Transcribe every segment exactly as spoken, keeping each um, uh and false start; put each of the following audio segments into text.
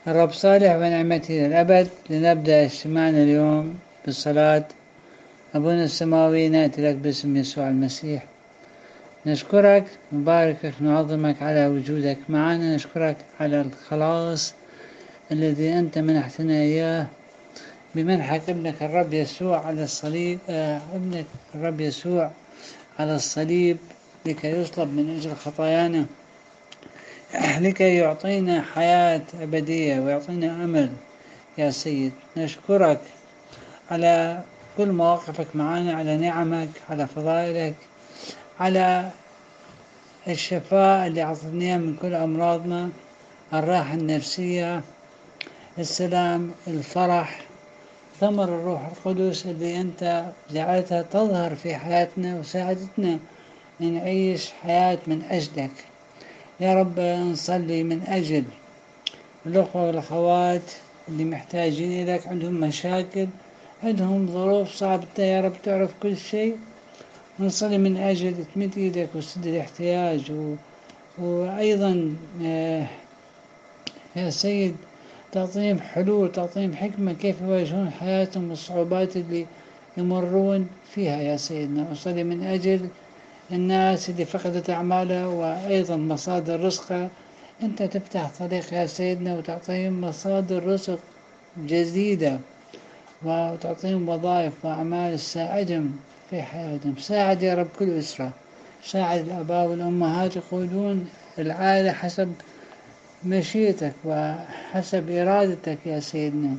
الرب صالح ونعمته للأبد. لنبدأ اجتماعنا اليوم بالصلاة. أبونا السماوي، نأتي لك باسم يسوع المسيح، نشكرك، نباركك، نعظمك على وجودك معنا، نشكرك على الخلاص الذي أنت منحتنا إياه بمنحك ابنك الرب يسوع على الصليب. آه ابنك الرب يسوع على الصليب لكي يصلب من أجل خطايانا، لكي يعطينا حياة أبدية ويعطينا أمل. يا سيد، نشكرك على كل مواقفك معنا، على نعمك، على فضائلك، على الشفاء اللي أعطتناه من كل أمراضنا، الراحة النفسية، السلام، الفرح، ثمر الروح القدس اللي أنت جعلتها تظهر في حياتنا وساعدتنا أن نعيش حياة من أجلك. يا رب نصلي من أجل الأخوة والأخوات اللي محتاجين إليك، عندهم مشاكل، عندهم ظروف صعبة، يا رب تعرف كل شيء. نصلي من أجل تمد إيدك وسد الاحتياج و... وأيضا آه يا سيد تعطيهم حلول، تعطيهم حكمة كيف يواجهون حياتهم والصعوبات اللي يمرون فيها. يا سيدنا أصلي من أجل الناس اللي فقدت أعمالها وأيضا مصادر رزقها، أنت تفتح طريق يا سيدنا وتعطيهم مصادر رزق جديدة وتعطيهم وظائف وأعمال تساعدهم في حياتهم. ساعد يا رب كل أسرة، ساعد الآباء والأمهات يقودون العائلة حسب مشيئتك وحسب إرادتك يا سيدنا.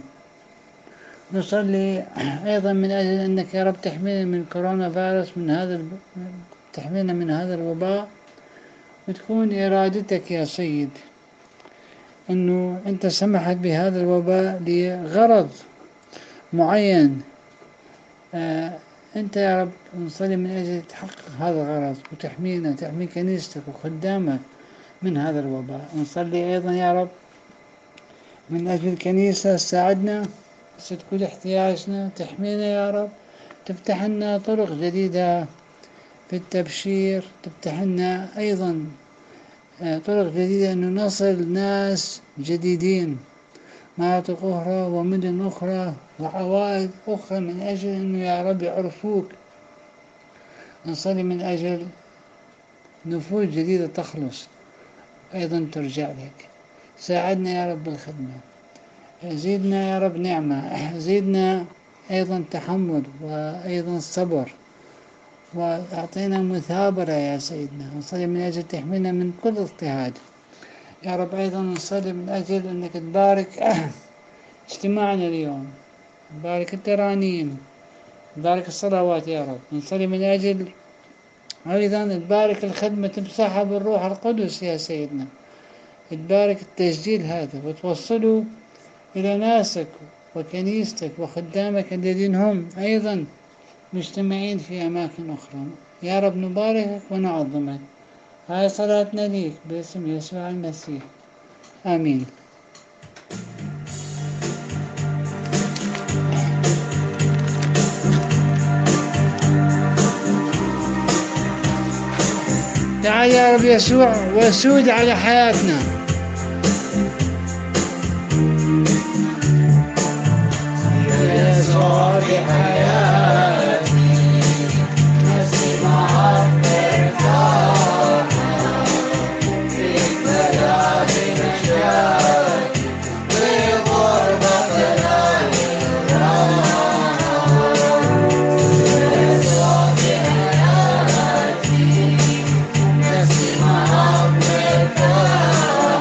نصلي أيضا من أجل أنك يا رب تحمينا من كورونا فيروس، من هذا الب... تحمينا من هذا الوباء، وتكون إرادتك يا سيد أنه أنت سمحت بهذا الوباء لغرض معين. آه أنت يا رب نصلي من أجل تحقق هذا الغرض وتحمينا، تحمي كنيستك وخدامك من هذا الوباء. نصلي أيضا يا رب من أجل الكنيسة، ساعدنا، تسد كل احتياجنا، تحمينا يا رب، تفتح لنا طرق جديدة في التبشير، تفتح لنا أيضا طرق جديدة أنه نصل ناس جديدين، مناطق أخرى ومدن أخرى وعوائل أخرى، من أجل أنه يا رب يعرفوك. نصلي من أجل نفوس جديدة تخلص أيضا ترجع لك. ساعدنا يا رب بالخدمة، زيدنا يا رب نعمة، زيدنا أيضا تحمل وأيضا صبر، وأعطينا مثابرة يا سيدنا. نصلي من أجل تحمينا من كل اضطهاد يا رب. أيضا نصلي من أجل أنك تبارك اجتماعنا اليوم، تبارك الترانيم، تبارك الصلوات يا رب. نصلي من أجل أيضا تبارك الخدمة، تمسحها بالروح القدس يا سيدنا، تبارك التسجيل هذا وتوصله إلى ناسك وكنيستك وخدامك الذين هم أيضا مجتمعين في أماكن أخرى. يا رب نباركك ونعظمك. هاي صلاتنا ليك باسم يسوع المسيح، آمين. تعال يا رب يسوع وسود على حياتنا. يسوع بحياتي نفسي معك ارتاح، فيك بلادي نجاتي بغربة الأهل راحة. يسوع بحياتي نفسي معك ارتاح،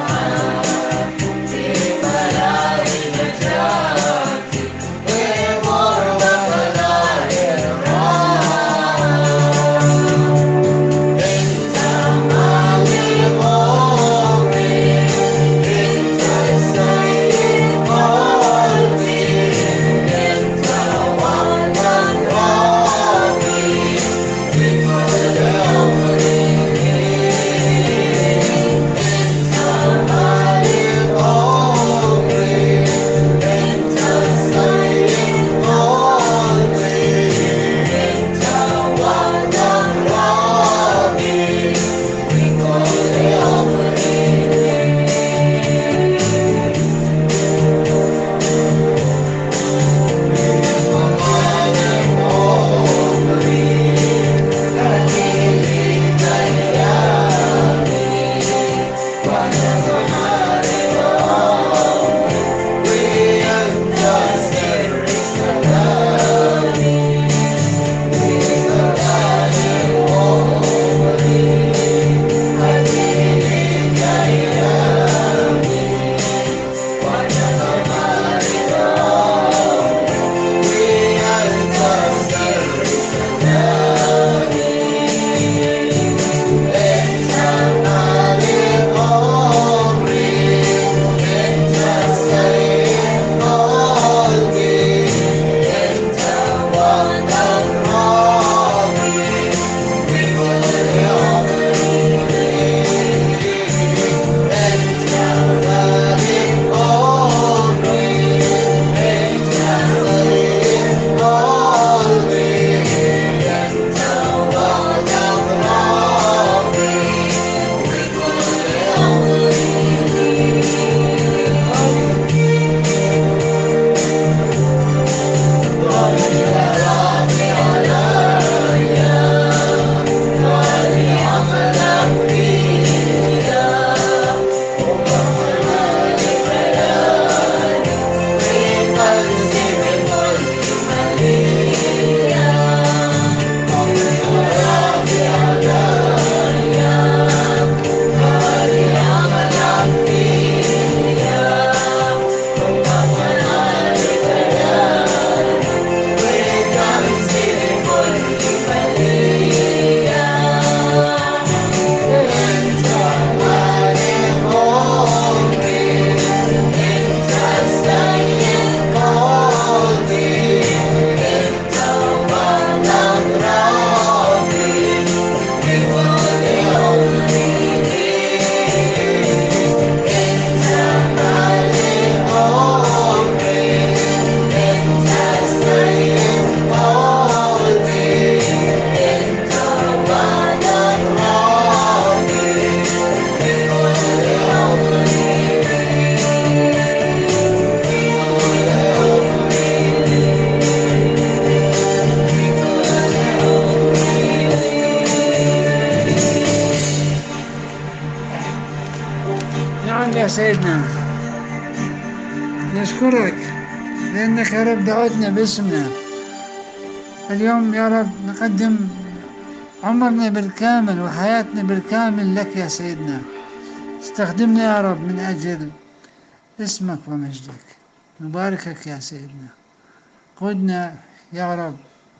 نشكرك لأنك يا رب دعوتنا باسمنا. اليوم يا رب نقدم عمرنا بالكامل وحياتنا بالكامل لك يا سيدنا. استخدمنا يا رب من أجل اسمك ومجدك. نباركك يا سيدنا. قدنا يا رب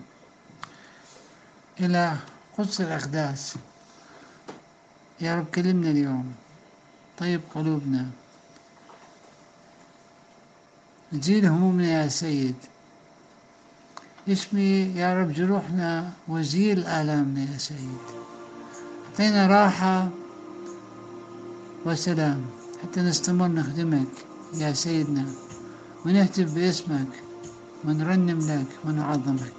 إلى قدس الأقداس. يا رب كلمنا اليوم، طيب قلوبنا، زيل همومنا يا سيد. اشفي يا رب جروحنا وزيل آلامنا يا سيد. اعطينا راحة وسلام حتى نستمر نخدمك يا سيدنا، ونهتف باسمك ونرنم لك ونعظمك.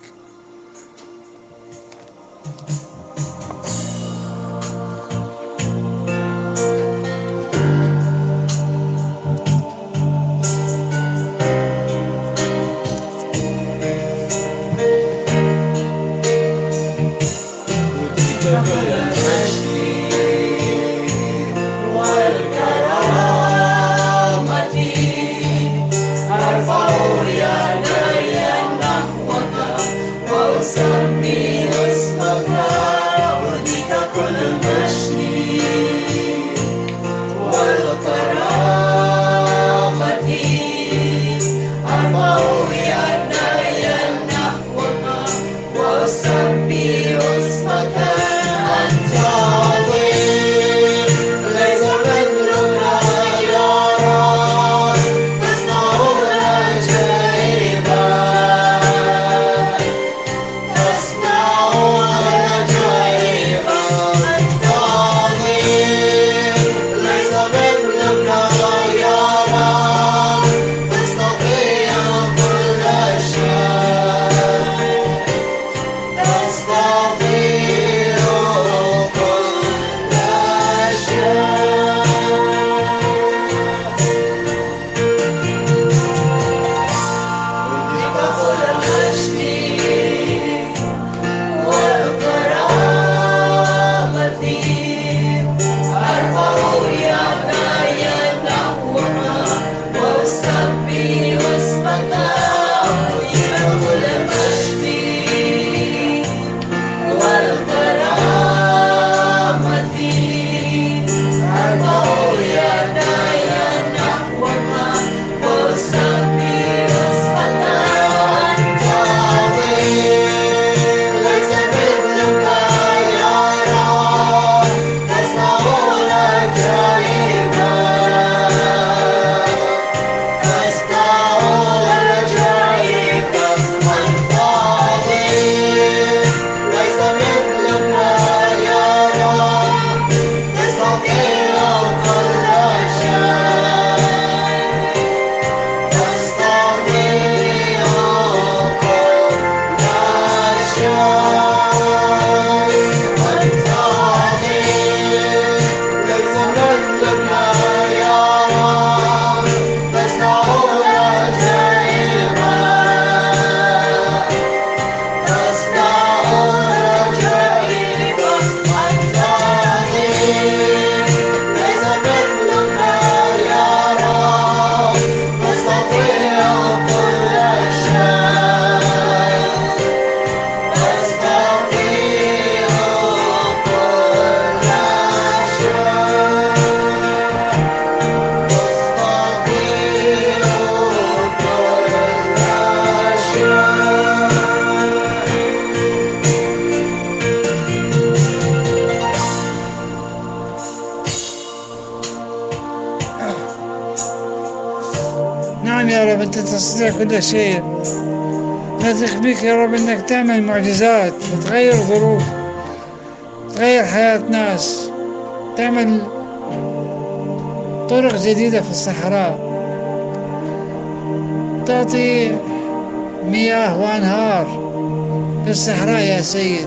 نعم يا رب، أنت تستطيع كل شيء. نثق بك يا رب أنك تعمل معجزات وتغير ظروف، تغير حياة ناس، تعمل طرق جديدة في الصحراء، تعطي مياه وأنهار في الصحراء يا سيد،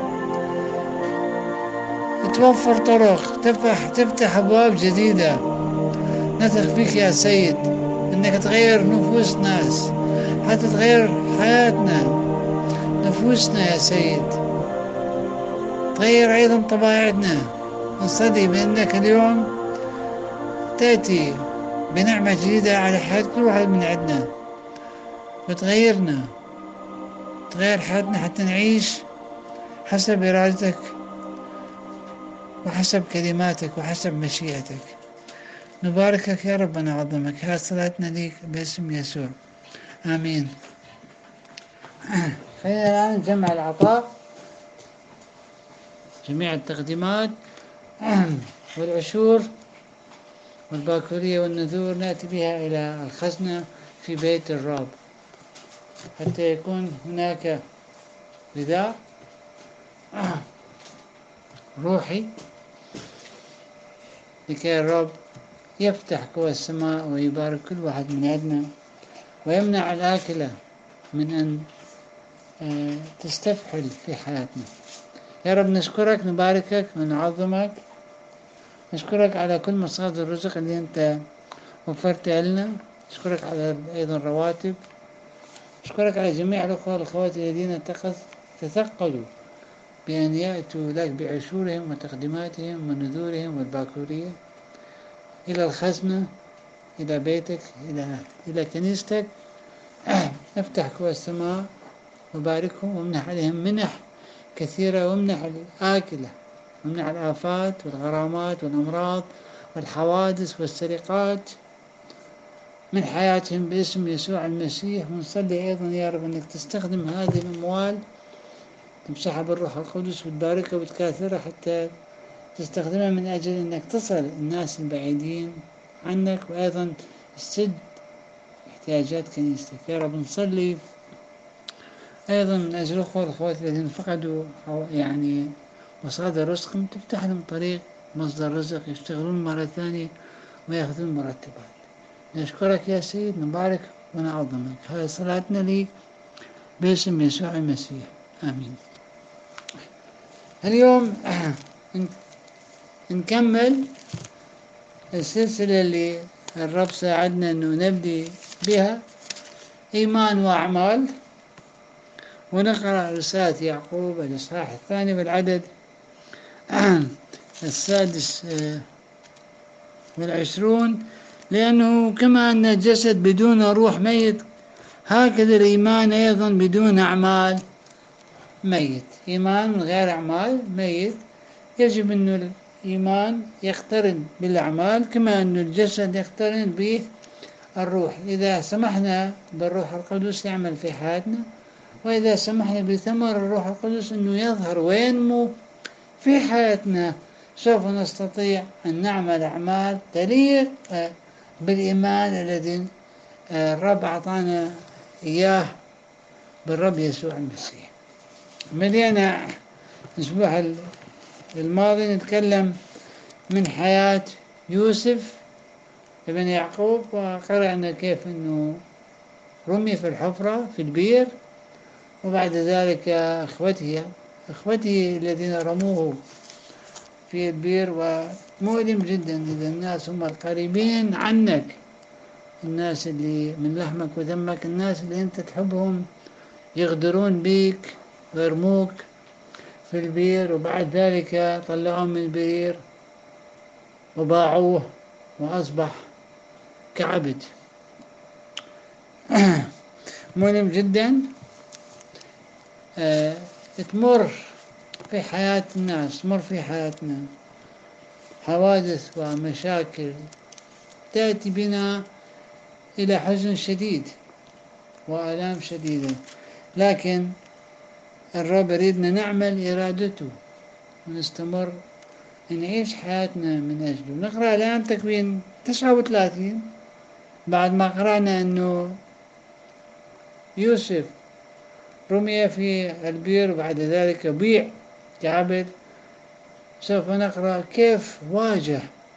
توفر طرق، تفتح تفتح أبواب جديدة. نثق فيك يا سيد أنك تغير نفوس ناس حتى تغير حياتنا، نفوسنا يا سيد، تغير أيضا طبائعنا. نصلي بأنك اليوم تأتي بنعمة جديدة على حياة كل واحد من عندنا، وتغيرنا، تغير حياتنا حتى نعيش حسب إرادتك وحسب كلماتك وحسب مشيئتك. نباركك يا رب ونعظمك. هذه صلاتنا ليك باسم يسوع، آمين. خلينا الآن نجمع العطاء، جميع التقديمات والعشور والباكورية والنذور نأتي بها إلى الخزنة في بيت الرب، حتى يكون هناك غذاء روحي لكي الرب يفتح قوى السماء ويبارك كل واحد من عندنا، ويمنع الآكلة من أن تستفحل في حياتنا. يا رب نشكرك، نباركك ونعظمك، نشكرك على كل مصادر الرزق اللي أنت وفرتها لنا، نشكرك على أيضا رواتب، نشكرك على جميع الأخوة والأخوات الذين تثقلوا بأن يأتوا لك بعشورهم وتقديماتهم ونذورهم والباكورية إلى الخزنة، إلى بيتك، إلى إلى كنيستك. افتح قوى السماء وباركهم وامنح عليهم منح كثيرة، وامنح الآكلة، وامنح الآفات والغرامات والأمراض والحوادث والسرقات من حياتهم باسم يسوع المسيح. ونصلي أيضا يا رب أنك تستخدم هذه الأموال، تمسحها بالروح القدس وتباركها وتكاثرها، حتى تستخدمها من أجل أنك تصل الناس البعيدين عنك، وأيضا تسد احتياجات كنيستك. يا رب نصلي أيضا من أجل الأخوة والأخوات الذين فقدوا يعني مصادر رزقهم، تفتح لهم طريق مصدر رزق يشتغلون مرة ثانية ويأخذون مرتبات. نشكرك يا سيد، نبارك ونعظمك. هذه صلاتنا لي باسم يسوع المسيح، آمين. اليوم نكمل السلسلة اللي الرب ساعدنا أنه نبدي بها، إيمان وأعمال، ونقرأ رسالة يعقوب الإصحاح الثاني والعدد السادس والعشرون. لأنه كما أن الجسد بدون روح ميت، هكذا الإيمان أيضا بدون أعمال ميت. إيمان من غير أعمال ميت. يجب أن الإيمان يقترن بالأعمال كما أن الجسد يقترن به الروح. إذا سمحنا بالروح القدس يعمل في حياتنا، وإذا سمحنا بثمر الروح القدس أنه يظهر وينمو في حياتنا، سوف نستطيع أن نعمل أعمال تليق بالإيمان الذي الرب أعطانا إياه بالرب يسوع المسيح. بدينا الأسبوع الماضي نتكلم من حياة يوسف ابن يعقوب، وقرأنا كيف أنه رمي في الحفرة في البير، وبعد ذلك أخوته أخوته الذين رموه في البير. ومؤلم جدا إذا الناس هم القريبين عنك، الناس اللي من لحمك ودمك، الناس اللي أنت تحبهم، يغدرون بيك ويرموك في البير، وبعد ذلك طلعوه من البير وباعوه وأصبح كعبد. مؤلم جدا. أه تمر في حياة الناس، تمر في حياتنا حوادث ومشاكل تأتي بنا إلى حزن شديد وآلام شديدة، لكن الرب يريدنا نعمل إرادته ونستمر نعيش حياتنا من أجله. نقرأ الآن تكوين تسعة وثلاثين، بعد ما قرأنا أنه يوسف رمي في البير وبعد ذلك بيع كعبد. سوف نقرأ كيف واجه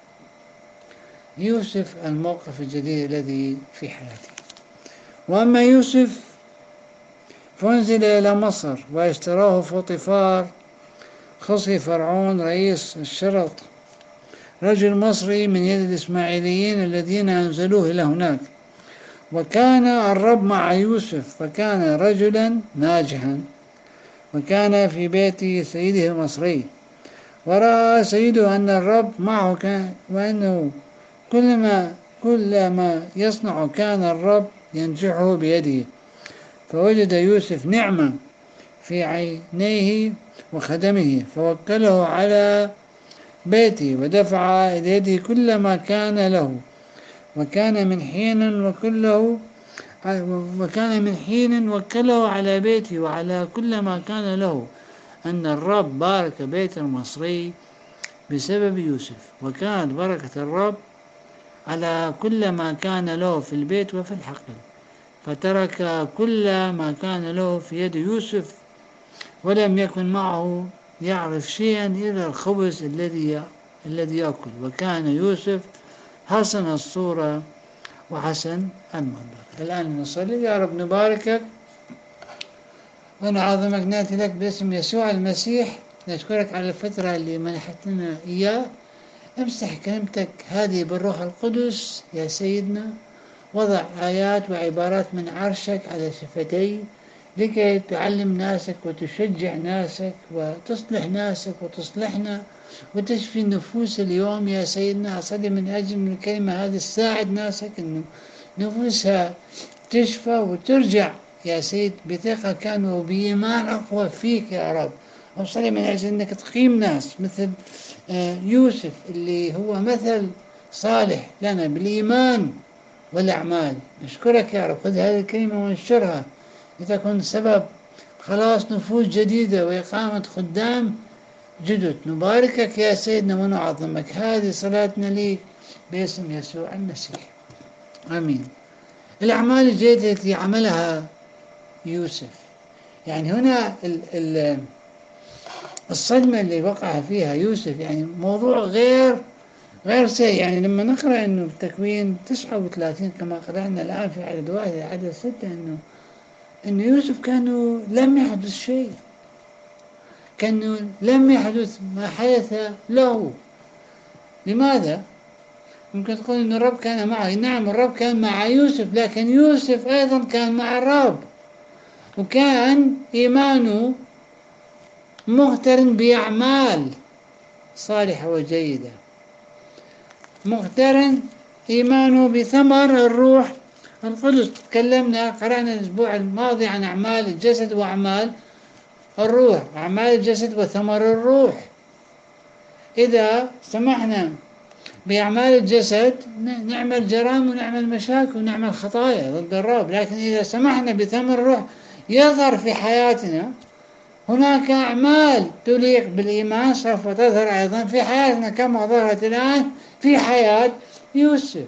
يوسف الموقف الجديد الذي في حياته. وأما يوسف فانزل إلى مصر، واشتراه فوطيفار خصي فرعون رئيس الشرط، رجل مصري من يد الإسماعيليين الذين أنزلوه إلى هناك. وكان الرب مع يوسف، فكان رجلا ناجحا، وكان في بيت سيده المصري. ورأى سيده أن الرب معه، وأنه كلما كل ما يصنع كان الرب ينجحه بيده، فوجد يوسف نعمة في عينيه وخدمه، فوكله على بيته ودفع إلى كل ما كان له، وكان من حين وكله وكان من حين وكله على بيته وعلى كل ما كان له، أن الرب بارك بيت المصري بسبب يوسف، وكانت بركة الرب على كل ما كان له في البيت وفي الحقل، فترك كل ما كان له في يد يوسف، ولم يكن معه يعرف شيئا إلا الخبز الذي الذي يأكل، وكان يوسف حسن الصورة وحسن المنظر. الآن نصلي. يا رب نباركك ونعظمك، ناتي لك باسم يسوع المسيح، نشكرك على الفترة اللي منحتنا إياه. امسح كلمتك هذه بالروح القدس يا سيدنا، وضع آيات وعبارات من عرشك على شفتي لكي تعلم ناسك وتشجع ناسك وتصلح ناسك وتصلحنا وتشفي النفوس اليوم يا سيدنا. أصلي من أجل من الكلمة هذه تساعد ناسك أنه نفوسها تشفى وترجع يا سيد بثقة كانوا بإيمان أقوى فيك يا رب. أصلي من أجل أنك تقيم ناس مثل يوسف اللي هو مثل صالح لنا بالإيمان والأعمال. نشكرك يا رب، خذ هذه الكلمة وانشرها لتكون سبب خلاص نفوس جديدة وإقامة خدام جدد. نباركك يا سيدنا ونعظمك. هذه صلاتنا ليك باسم يسوع المسيح، آمين. الأعمال الجيدة التي عملها يوسف، يعني هنا ال ال الصدمة اللي وقع فيها يوسف يعني موضوع غير غير سيء. يعني لما نقرأ أنه في تكوين تسعة وثلاثين كما قرأنا الآن في عدد واحد عدد ستة أنه أن يوسف كانوا لم يحدث شيء، كانوا لم يحدث ما حدث له. لماذا؟ ممكن تقول أن الرب كان معه. نعم الرب كان مع يوسف، لكن يوسف أيضا كان مع الرب، وكان إيمانه مقترن بأعمال صالحة وجيدة، مقترن إيمانه بثمر الروح القدس. تكلمنا قرأنا الأسبوع الماضي عن أعمال الجسد وأعمال الروح، أعمال الجسد وثمر الروح. إذا سمحنا بأعمال الجسد نعمل جرائم ونعمل مشاكل ونعمل خطايا ضد الرب، لكن إذا سمحنا بثمر الروح يظهر في حياتنا، هناك أعمال تليق بالإيمان سوف تظهر أيضا في حياتنا كما ظهرت الآن في حياة يوسف.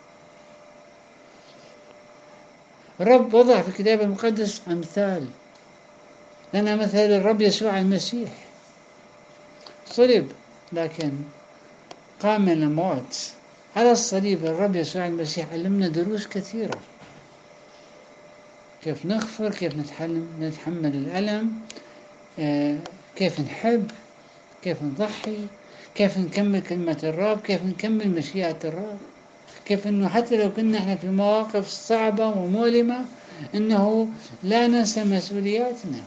الرب وضع في الكتاب المقدس أمثال لنا، مثل الرب يسوع المسيح صلب لكن قام من الموت على الصليب. الرب يسوع المسيح علمنا دروس كثيرة، كيف نغفر، كيف نتحمل الألم، كيف نحب، كيف نضحي، كيف نكمل كلمة الرب، كيف نكمل مشيئة الرب، كيف أنه حتى لو كنا احنا في مواقف صعبة ومؤلمة أنه لا ننسى مسؤولياتنا.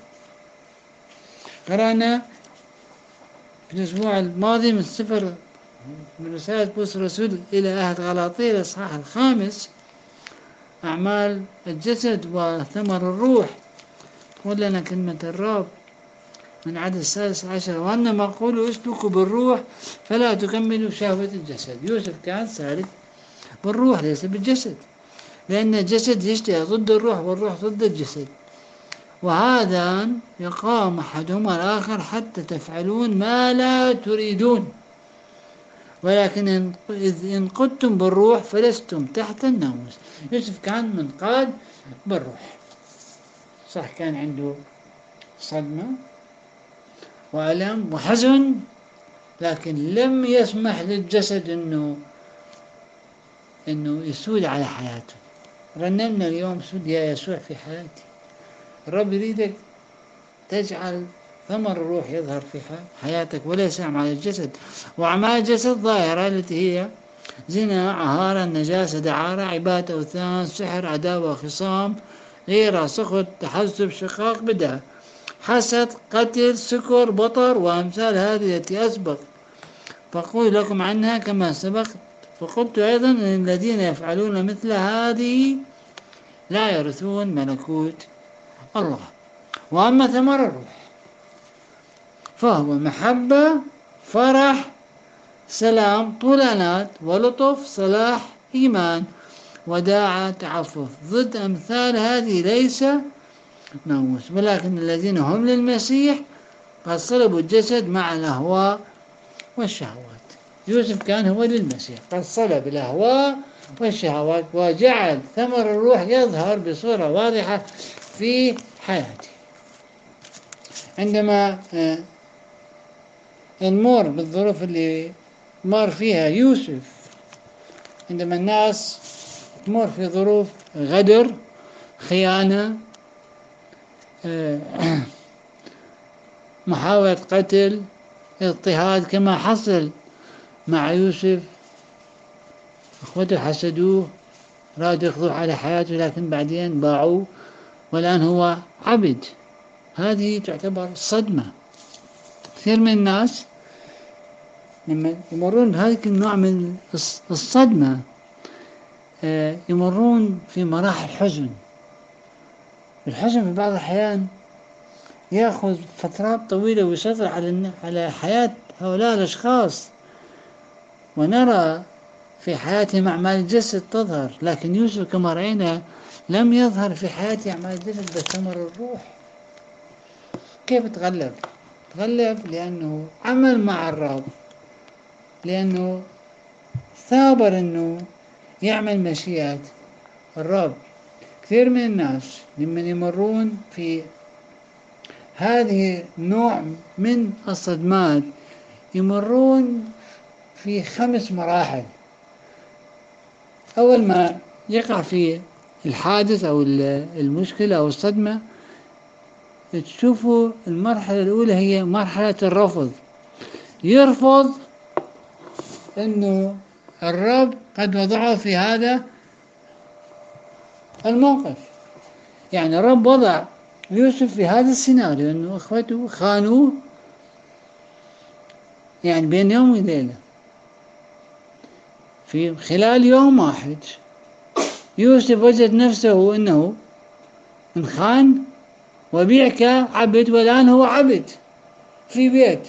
قرأنا في الأسبوع الماضي من سفر من رسالة بولس الرسول إلى أهل غلاطية الإصحاح الخامس أعمال الجسد وثمر الروح. تقول لنا كلمة الرب من عدد السادس عشر: وأنما قولوا اسلكوا بالروح فلا تكملوا شهوة الجسد. يوسف كان سالك بالروح ليس بالجسد، لأن الجسد يشتهي ضد الروح والروح ضد الجسد، وهذا يقام أحدهما الآخر حتى تفعلون ما لا تريدون. ولكن إذ إن قدتم بالروح فلستم تحت الناموس. يوسف كان منقاد بالروح، صح كان عنده صدمة وألم وحزن، لكن لم يسمح للجسد إنه إنه يسود على حياته. رنمنا اليوم: سود يا يسوع في حياتي. الرب يريدك تجعل ثمر الروح يظهر في حياتك وليس أعمال الجسد. وأعمال الجسد ظاهرة التي هي زنا، عهارة، نجاسة، دعارة، عبادة أوثان، سحر، عداوة، خصام، غيرة، سخط، تحزب، شقاق، بدعة، حسد، قتل، سكر، بطر، وأمثال هذه التي أسبق فأقول لكم عنها كما سبق فقلت أيضا أن الذين يفعلون مثل هذه لا يرثون ملكوت الله. وأما ثمر الروح فهو محبة، فرح، سلام، طول أنات، ولطف، صلاح، إيمان، وداعة، تعفف. ضد أمثال هذه ليس ناموس، ولكن الذين هم للمسيح قد صلبوا الجسد مع الأهواء والشهوات. يوسف كان هو للمسيح، قد صلب الأهواء والشهوات وجعل ثمر الروح يظهر بصورة واضحة في حياته. عندما نمر بالظروف اللي مر فيها يوسف، عندما الناس تمر في ظروف غدر، خيانة، محاولة قتل، اضطهاد، كما حصل مع يوسف. اخوته حسدوه، رادوا يقضوا على حياته، لكن بعدين باعوه والآن هو عبد. هذه تعتبر صدمة. كثير من الناس لما يمرون بهذا النوع من الصدمة يمرون في مراحل حزن. الحزن في بعض الأحيان يأخذ فترات طويلة ويسيطر على على حياة هؤلاء الأشخاص، ونرى في حياتهم أعمال الجسد تظهر. لكن يوسف كما رأينا لم يظهر في حياته أعمال الجسد بل ثمر الروح. كيف تغلب؟ تغلب لأنه عمل مع الرب، لأنه ثابر أنه يعمل مشيئة الرب. كثير من الناس لمن يمرون في هذه النوع من الصدمات يمرون في خمس مراحل. أول ما يقع في الحادث أو المشكلة أو الصدمة، تشوفوا المرحلة الأولى هي مرحلة الرفض. يرفض أنه الرب قد وضعه في هذا الموقف. يعني الرب وضع يوسف في هذا السيناريو، أنه أخوته خانوه يعني بين يوم وليلة. في خلال يوم واحد يوسف وجد نفسه أنه انخان وبيع كعبد، والآن هو عبد في بيت.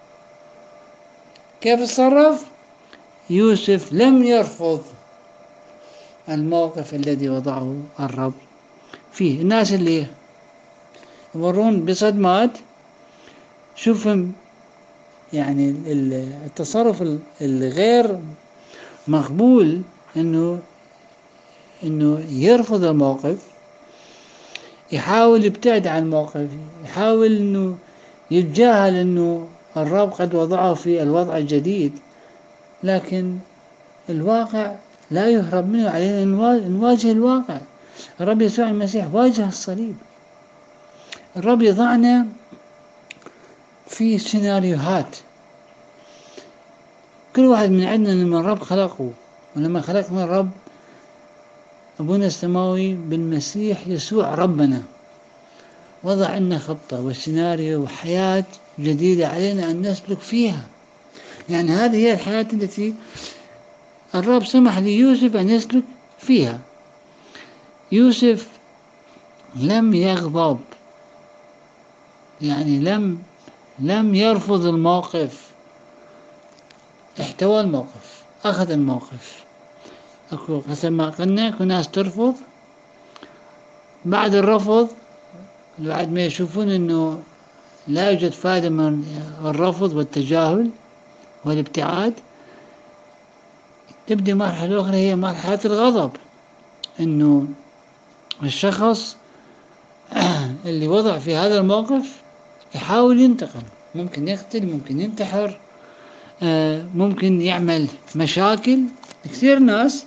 كيف تصرف؟ يوسف لم يرفض الموقف الذي وضعه الرب فيه. الناس اللي يمرون بصدمات شوفهم يعني التصرف الغير مقبول انه انه يرفض الموقف، يحاول يبتعد عن الموقف، يحاول انه يتجاهل انه الرب قد وضعه في الوضع الجديد. لكن الواقع لا يهرب منه، علينا أن نواجه الواقع. الرب يسوع المسيح واجه الصليب. الرب يضعنا في سيناريوهات. كل واحد من عندنا لما الرب خلقه، ولما خلقنا الرب أبونا السماوي بالمسيح يسوع ربنا وضع لنا خطة وسيناريو وحياة جديدة علينا أن نسلك فيها. يعني هذه هي الحياة التي الرب سمح ليوسف أن يسلك فيها. يوسف لم يغضب، يعني لم لم يرفض الموقف، احتوى الموقف، أخذ الموقف. أكو حسب ما قلنا أكو ناس ترفض، بعد الرفض بعد ما يشوفون أنه لا يوجد فائدة من الرفض والتجاهل والابتعاد، تبدأ مرحلة أخرى هي مرحلة الغضب. أنه الشخص اللي وضع في هذا الموقف يحاول ينتقم، ممكن يقتل، ممكن ينتحر، ممكن يعمل مشاكل. كثير ناس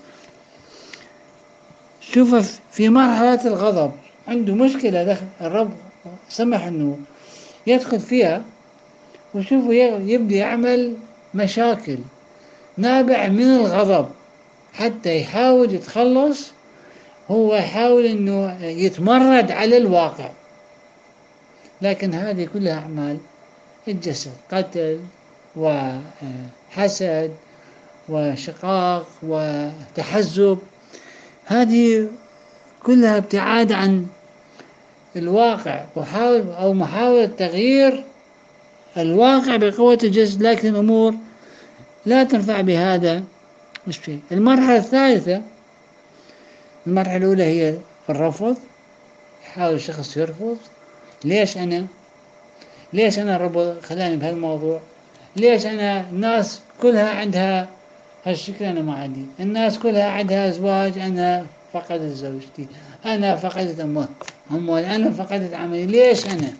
شوفه في مرحلة الغضب عنده مشكلة دخل الرب سمح أنه يدخل فيها، وشوفه يبدأ يعمل مشاكل نابع من الغضب حتى يحاول يتخلص. هو يحاول أنه يتمرد على الواقع، لكن هذه كلها أعمال الجسد، قتل وحسد وشقاق وتحزب، هذه كلها ابتعاد عن الواقع وحاول أو محاولة تغيير الواقع بقوة الجسد، لكن الأمور لا تنفع بهذا الشيء. المرحلة الثالثة، المرحلة الأولى هي الرفض، يحاول الشخص يرفض، ليش أنا ليش أنا الرب خلاني بهالموضوع، ليش أنا الناس كلها عندها هالشكل أنا ما عندي، الناس كلها عندها زواج أنا فقدت زوجتي، أنا فقدت أموال، أنا فقدت عملي، ليش أنا؟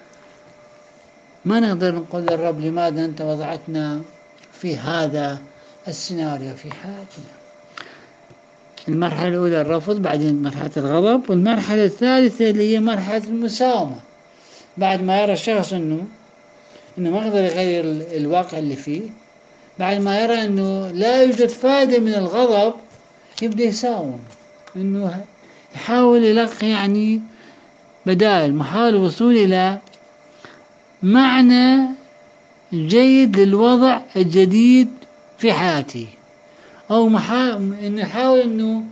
ما نقدر نقول للرب لماذا أنت وضعتنا في هذا السيناريو في حياتنا. المرحلة الأولى الرفض، بعدين مرحلة الغضب، والمرحلة الثالثة اللي هي مرحلة المساومة، بعد ما يرى الشخص أنه أنه ما يقدر يغير الواقع اللي فيه، بعد ما يرى أنه لا يوجد فائدة من الغضب، يبدأ يساوم، أنه يحاول يلقي يعني بدائل، محاولة الوصول إلى معنى جيد للوضع الجديد في حياته، أو محاول أنه يحاول أنه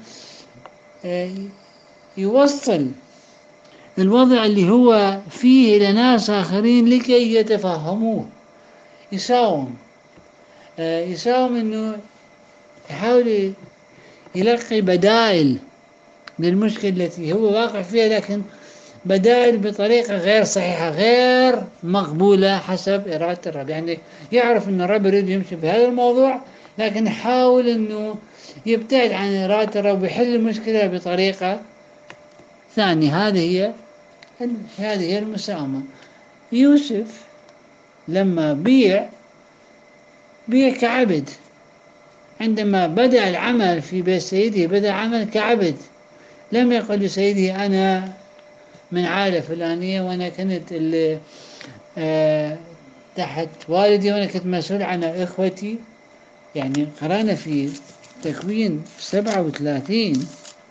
يوصل الوضع اللي هو فيه إلى ناس آخرين لكي يتفهموه. يساوم يساوم أنه يحاول يلقي بدائل للمشكلة التي هو واقع فيها، لكن بدائل بطريقة غير صحيحة غير مقبولة حسب إرادة الرب. يعني يعرف أن الرب يريد يمشي في هذا الموضوع، لكن يحاول أنه يبتعد عن إرادة الرب ويحل المشكلة بطريقة ثانية. هذه هي هذه هي المساومة. يوسف لما بيع بيع كعبد، عندما بدأ العمل في بيت سيده بدأ عمل كعبد، لم يقل لسيده أنا من عائلة فلانية وأنا كنت اللي آه تحت والدي وأنا كنت مسؤول عن إخوتي. يعني قرأنا في تكوين سبعة وثلاثين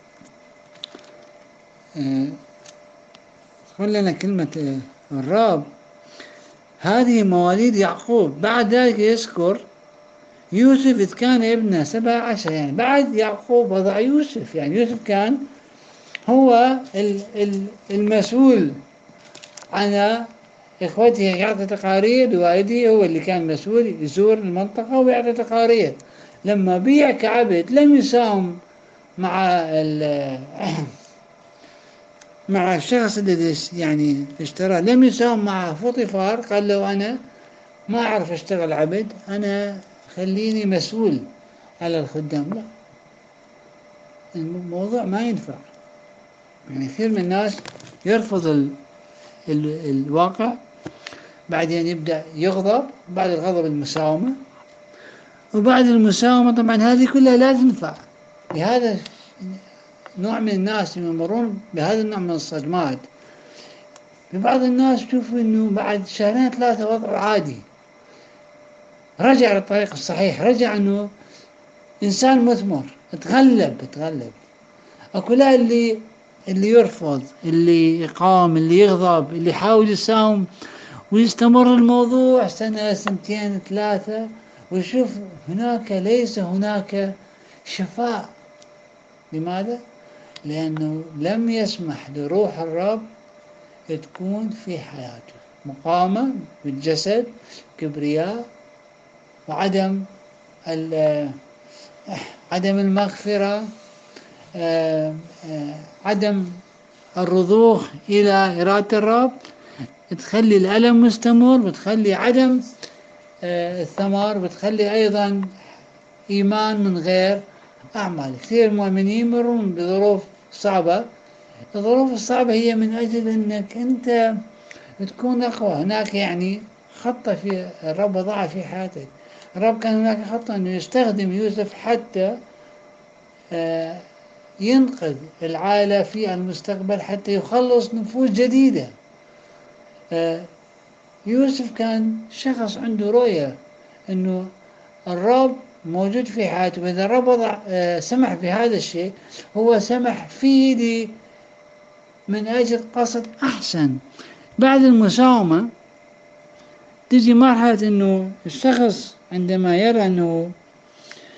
آه قال لنا كلمة آه الرب هذه مواليد يعقوب. بعد ذلك يذكر يوسف إذ كان ابن سبع عشر، يعني بعد يعقوب وضع يوسف، يعني يوسف كان هو المسؤول عن إخوته، يعطي تقارير لوالده، هو اللي كان مسؤول يزور المنطقة ويعطي تقارير. لما بيع كعبد لم يساوم مع مع الشخص الذي يعني اشترى، لم يساوم مع فوطيفار، قال له أنا ما أعرف أشتغل عبد، أنا خليني مسؤول على الخدام. لا، الموضوع ما ينفع. يعني كثير من الناس يرفض ال ال الواقع، بعدين يبدأ يغضب، بعد الغضب المساومة، وبعد المساومة طبعا هذه كلها لا تنفع. لهذا نوع من الناس يمرون بهذا النوع من الصدمات. في بعض الناس تشوفوا انه بعد شهرين ثلاثة وضعه عادي، رجع للطريق الصحيح، رجع انه انسان مثمر، تغلب تغلب. اكو لا اللي اللي يرفض، اللي يقاوم، اللي يغضب، اللي يحاول يساوم ويستمر الموضوع سنة سنتين ثلاثة ويشوف هناك ليس هناك شفاء. لماذا؟ لأنه لم يسمح لروح الرب تكون في حياته. مقاومة بالجسد، كبرياء، وعدم عدم المغفرة، عدم الرضوخ إلى إرادة الرب، تخلي الألم مستمر، وتخلي عدم الثمر، وتخلي أيضا إيمان من غير أعمال. كثير مؤمنين يمرون بظروف صعبة. الظروف الصعبة هي من أجل أنك أنت تكون أقوى. هناك يعني خطة في الرب وضعها في حياتك. الرب كان هناك خطة أنه يستخدم يوسف حتى ينقذ العائلة في المستقبل، حتى يخلص نفوس جديدة. يوسف كان شخص عنده رؤية أنه الرب موجود في حياته، وإذا الرب وضع سمح بهذا الشيء هو سمح فيه من أجل قصد أحسن. بعد المساومة تجي مرحلة أنه الشخص عندما يرى أنه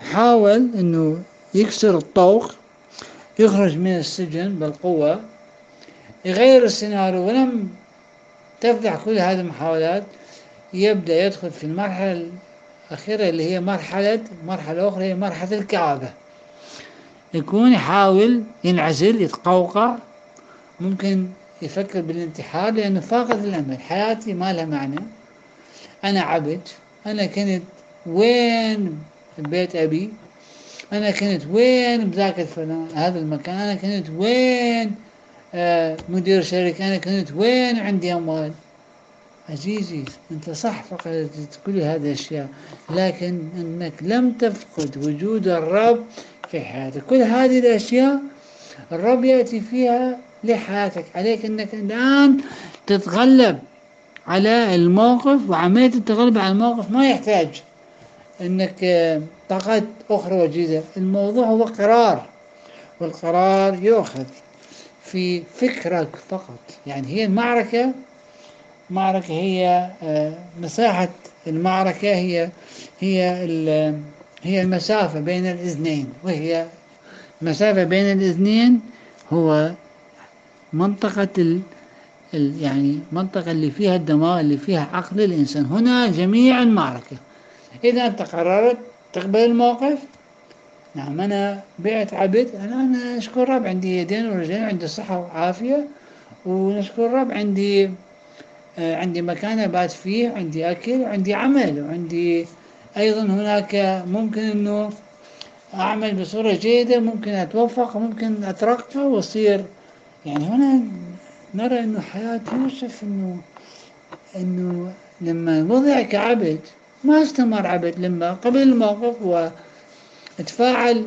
حاول أنه يكسر الطوق، يخرج من السجن بالقوة، يغير السيناريو. ولم تفلح كل هذه المحاولات، يبدأ يدخل في المرحلة الأخيرة اللي هي مرحلة مرحلة أخرى، هي مرحلة الكآبة. يكون يحاول ينعزل، يتقوقع، ممكن يفكر بالانتحار لأنه فاقد الأمل. حياتي ما لها معنى، أنا عبد، أنا كنت وين بيت أبي، أنا كنت وين بذاك الفلان هذا المكان، أنا كنت وين آه مدير شركة، أنا كنت وين عندي أموال. عزيزي أنت صح فقدت كل هذه الأشياء، لكن أنك لم تفقد وجود الرب في حياتك. كل هذه الأشياء الرب يأتي فيها لحياتك. عليك أنك الآن تتغلب على الموقف، وعملية التغلب على الموقف ما يحتاج أنك طاقات أخرى وجيزة. الموضوع هو قرار، والقرار يؤخذ في فكرك فقط. يعني هي المعركة معركة هي مساحة المعركة هي هي هي المسافة بين الإذنين، وهي المسافة بين الإذنين هو منطقة ال ال يعني منطقة اللي فيها الدماغ، اللي فيها عقل الإنسان. هنا جميع المعركة. إذا أنت قررت تقبل الموقف، نعم أنا بعت عبد، أنا, أنا أشكر الرب عندي يدين ورجلين، عندي صحة وعافية، ونشكر الرب عندي آه عندي مكان أبات فيه، عندي أكل، عندي عمل، وعندي أيضا هناك ممكن أنه أعمل بصورة جيدة، ممكن أتوفق، ممكن أترقى وأصير. يعني هنا نرى أنه حياة يوسف أنه أنه لما وضع كعبد ما استمر عبد، لما قبل الموقف وتفاعل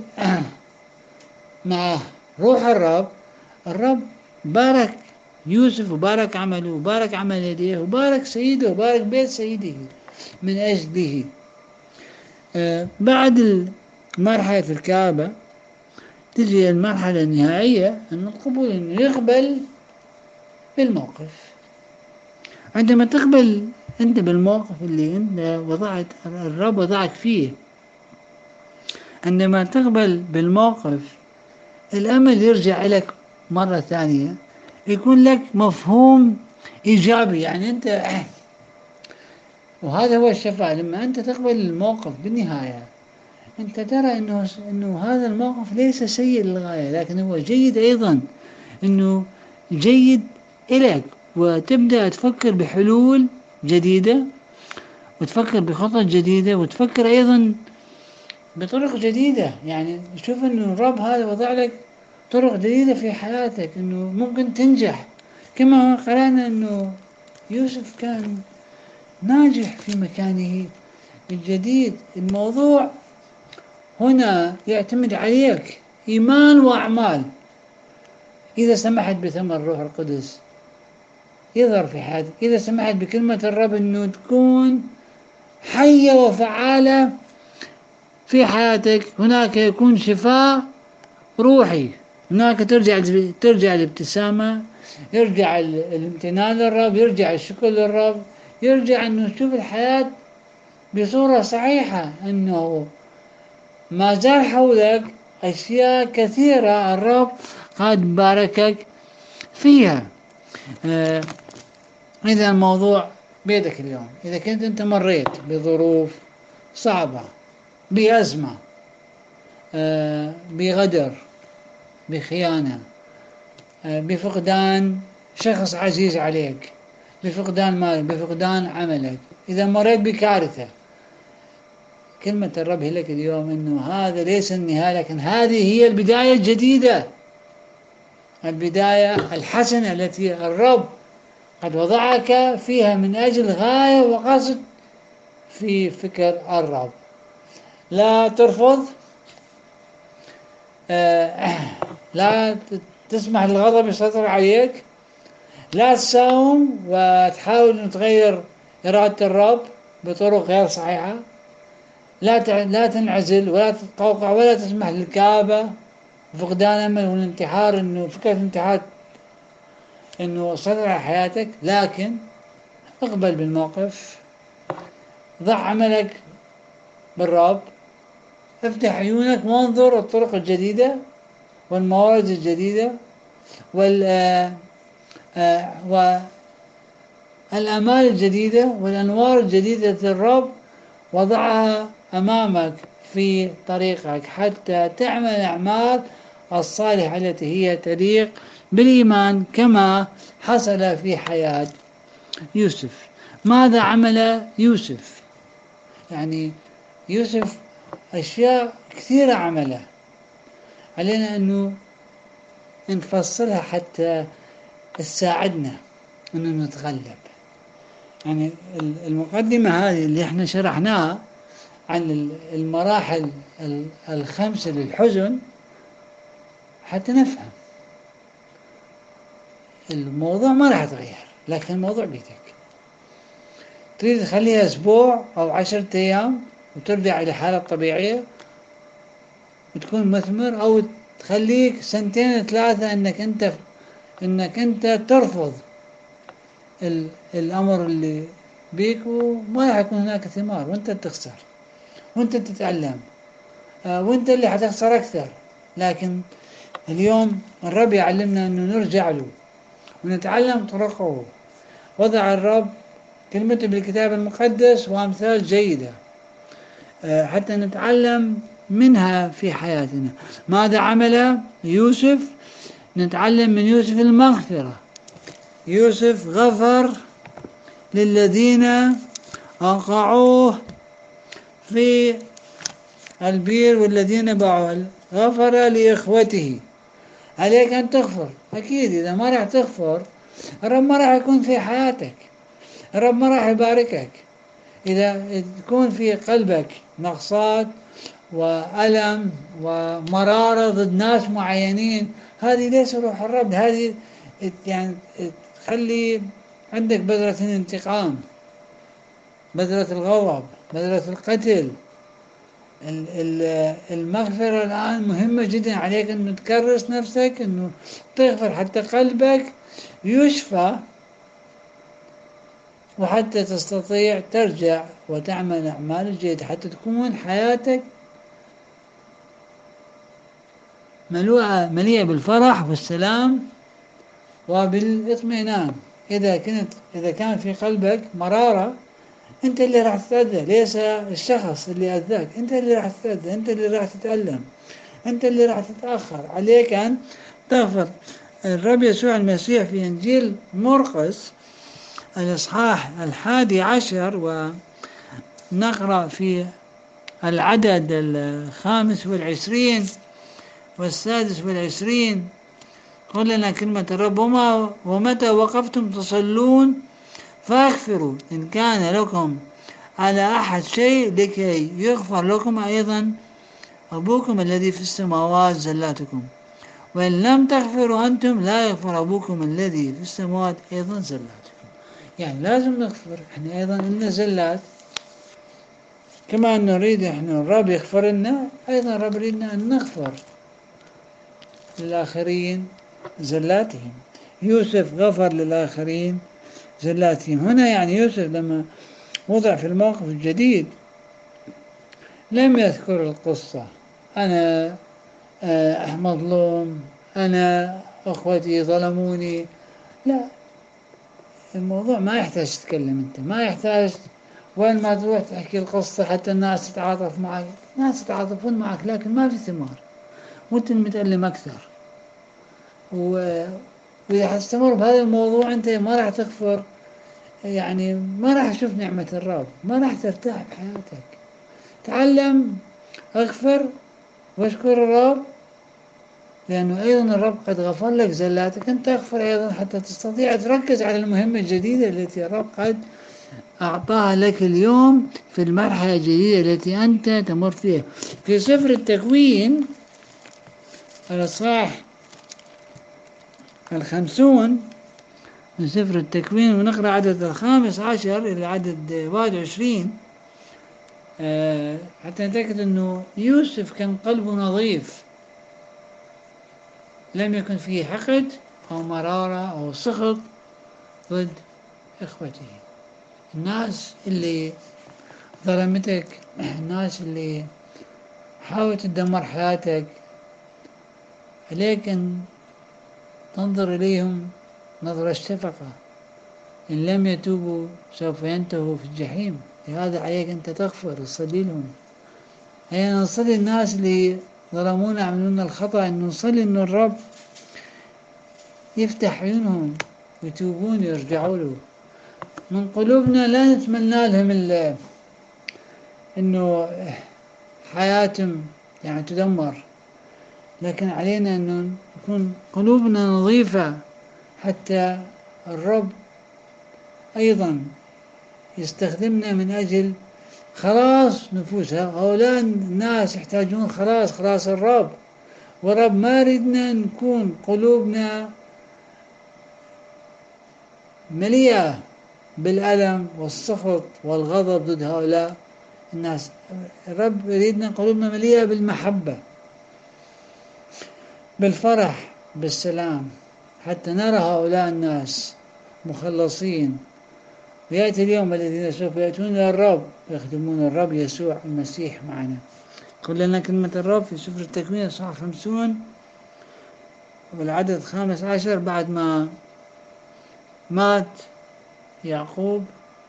مع روح الرب، الرب بارك يوسف، وبارك عمله، وبارك عمل يديه، وبارك سيده، وبارك بيت سيده من أجله. آه بعد مرحلة الكعبة تجي المرحلة النهائية، أن القبول، أنه يقبل بالموقف. عندما تقبل أنت بالموقف اللي أنت وضعت الرب وضعك فيه، عندما تقبل بالموقف الأمل يرجع لك مرة ثانية، يكون لك مفهوم إيجابي. يعني أنت وهذا هو الشفاء. لما أنت تقبل الموقف بالنهاية، أنت ترى أنه, إنه هذا الموقف ليس سيء للغاية، لكن هو جيد أيضا، أنه جيد إليك، وتبدأ تفكر بحلول جديدة، وتفكر بخطط جديدة، وتفكر أيضا بطرق جديدة. يعني شوف أنه الرب هذا وضع لك طرق جديدة في حياتك، أنه ممكن تنجح. كما قرأنا أنه يوسف كان ناجح في مكانه الجديد. الموضوع هنا يعتمد عليك، إيمان وأعمال. إذا سمحت بثمر الروح القدس يظهر في حياتك، إذا سمحت بكلمة الرب أنه تكون حية وفعالة في حياتك، هناك يكون شفاء روحي، هناك ترجع ترجع الابتسامة، يرجع الامتنان للرب، يرجع الشكر للرب، يرجع أنه تشوف الحياة بصورة صحيحة، أنه ما زال حولك أشياء كثيرة الرب قد باركك فيها. آه إذا الموضوع بيدك اليوم، إذا كنت أنت مريت بظروف صعبة، بأزمة، آه بغدر، بخيانة، آه بفقدان شخص عزيز عليك، بفقدان مال، بفقدان عملك، إذا مريت بكارثة، كلمة الرب هي لك اليوم أنه هذا ليس النهاية، لكن هذه هي البداية الجديدة، البداية الحسنة التي الرب قد وضعك فيها من أجل غاية وقصد في فكر الرب. لا ترفض، آه لا تسمح للغضب يسيطر عليك، لا تساوم وتحاول أن تغير إرادة الرب بطرق غير صحيحة، لا لا تنعزل ولا تتقوقع ولا تسمح للكآبة وفقدان أمل والانتحار، إنه فكرة الانتحار إنه سيطر على حياتك. لكن اقبل بالموقف، ضع عملك بالرب، افتح عيونك وانظر الطرق الجديدة والموارد الجديدة وال والآمال الجديدة والأنوار الجديدة الرب وضعها أمامك في طريقك حتى تعمل الأعمال الصالحة التي هي تليق بالإيمان كما حصل في حياة يوسف. ماذا عمل يوسف؟ يعني يوسف أشياء كثيرة عملها، علينا أنه نفصلها حتى تساعدنا أنه نتغلب. يعني المقدمة هذه اللي احنا شرحناها عن المراحل الخمسة للحزن حتى نفهم الموضوع. ما راح يتغير، لكن الموضوع بيدك. تريد تخليها أسبوع أو عشرة أيام وترجع إلى حالة طبيعية وتكون مثمر، أو تخليك سنتين ثلاثة إنك أنت إنك أنت ترفض الأمر اللي بيك وما راح يكون هناك ثمار، وأنت تخسر وأنت تتعلم وأنت اللي حتخسر أكثر. لكن اليوم الرب يعلمنا أنه نرجع له ونتعلم طرقه. وضع الرب كلمته بالكتاب المقدس وأمثال جيدة حتى نتعلم منها في حياتنا. ماذا عمل يوسف؟ نتعلم من يوسف المغفرة. يوسف غفر للذين أوقعوه في البير والذين باعوه، غفر لإخوته. عليك أن تغفر. أكيد إذا ما راح تغفر الرب ما راح يكون في حياتك، الرب ما راح يباركك. إذا تكون في قلبك نقصات وألم ومرارة ضد ناس معينين، هذه ليس روح الرب. هذه يعني تخلي عندك بذرة الانتقام، بذرة الغضب، بذرة القتل. المغفرة الآن مهمة جدا عليك أنه تكرس نفسك، أنه تغفر حتى قلبك يشفى وحتى تستطيع ترجع وتعمل أعمال جيدة، حتى تكون حياتك ملوءة مليئة بالفرح والسلام وبالاطمئنان. إذا كنت إذا كان في قلبك مرارة، أنت اللي راح تتأذى، ليس الشخص اللي أذاك. أنت اللي راح تتأذى، أنت اللي راح تتألم، أنت اللي راح تتأخر. عليك أن تغفر. الرب يسوع المسيح في إنجيل مرقس الإصحاح الحادي عشر، ونقرأ في العدد الخامس والعشرين والسادس والعشرين، قل لنا كلمة الرب: وما ومتى وقفتم تصلون فاغفروا إن كان لكم على أحد شيء، لكي يغفر لكم أيضا أبوكم الذي في السماوات زلاتكم، وإن لم تغفروا أنتم لا يغفر أبوكم الذي في السماوات أيضا زلاتكم. يعني لازم نغفر إحنا أيضا إن زلات، كما أن نريد إحنا الرب يغفر لنا، أيضا الرب يريدنا أن نغفر للآخرين زلاتهم. يوسف غفر للآخرين زلاتهم. هنا يعني يوسف لما وضع في الموقف الجديد لم يذكر القصة: أنا مظلوم، أنا أخوتي ظلموني. لا، الموضوع ما يحتاج تتكلم أنت، ما يحتاج وين ما تروح تحكي القصة حتى الناس تتعاطف معك. الناس يتعاطفون معك لكن ما في ثمار، وأنت المتألم أكثر. وإذا حتستمر بهذا الموضوع أنت ما راح تغفر، يعني ما راح تشوف نعمة الرب، ما راح ترتاح بحياتك. تعلم اغفر واشكر الرب، لأنه أيضا الرب قد غفر لك زلاتك. أنت اغفر أيضا حتى تستطيع تركز على المهمة الجديدة التي الرب قد أعطاها لك اليوم في المرحلة الجديدة التي أنت تمر فيها. في سفر التكوين الإصحاح الخمسون من سفر التكوين، ونقرأ عدد الخامس عشر إلى عدد واحد وعشرين أه حتى نتأكد أنه يوسف كان قلبه نظيف، لم يكن فيه حقد أو مرارة أو سخط ضد إخوته. الناس اللي ظلمتك، الناس اللي حاول تدمر حياتك، عليك أن تنظر إليهم نظرة الشفقة، إن لم يتوبوا سوف ينتهوا في الجحيم، لهذا عليك أنت تغفر تصلي لهم. هي نصلي الناس اللي ظلمونا عملونا الخطأ، أن نصلي أن الرب يفتح عيونهم ويتوبون ويرجعوا له من قلوبنا. لا نتمنى لهم أنه حياتهم يعني تدمر، لكن علينا أن نكون قلوبنا نظيفة حتى الرب أيضا يستخدمنا من أجل خلاص نفوسها. هؤلاء الناس يحتاجون خلاص، خلاص الرب، والرب ما يريدنا نكون قلوبنا مليئة بالألم والسخط والغضب ضد هؤلاء الناس. الرب يريدنا قلوبنا مليئة بالمحبة، بالفرح، بالسلام، حتى نرى هؤلاء الناس مخلصين. ويأتي اليوم الذين سوف يأتون إلى الرب ويخدمون الرب يسوع المسيح معنا. قل لنا كلمة الرب في سفر التكوين صح خمسون والعدد خامس عشر. بعد ما مات يعقوب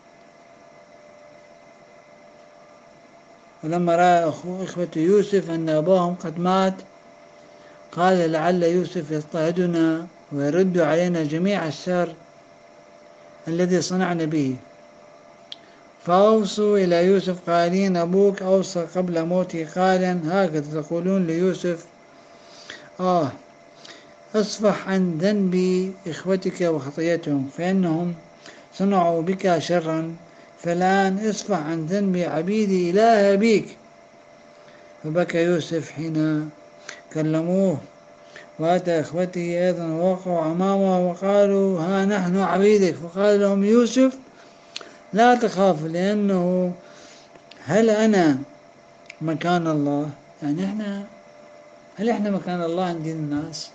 ولما رأى إخوة يوسف أن أباهم قد مات، قال لعل يوسف يضطهدنا ويرد علينا جميع الشر الذي صنعنا به، فأوصوا إلى يوسف قائلين أبوك أوصى قبل موته قائلا هكذا تقولون ليوسف آه اصفح عن ذنب إخوتك وخطيتهم فإنهم صنعوا بك شرا، فالآن اصفح عن ذنب عبيدي إله أبيك. فبكى يوسف حين كلموه، وأتى إخوته أيضا ووقعوا أمامه وقالوا ها نحن عبيدك. فقال لهم يوسف لا تخاف، لأنه هل أنا مكان الله؟ يعني إحنا هل إحنا مكان الله عند الناس؟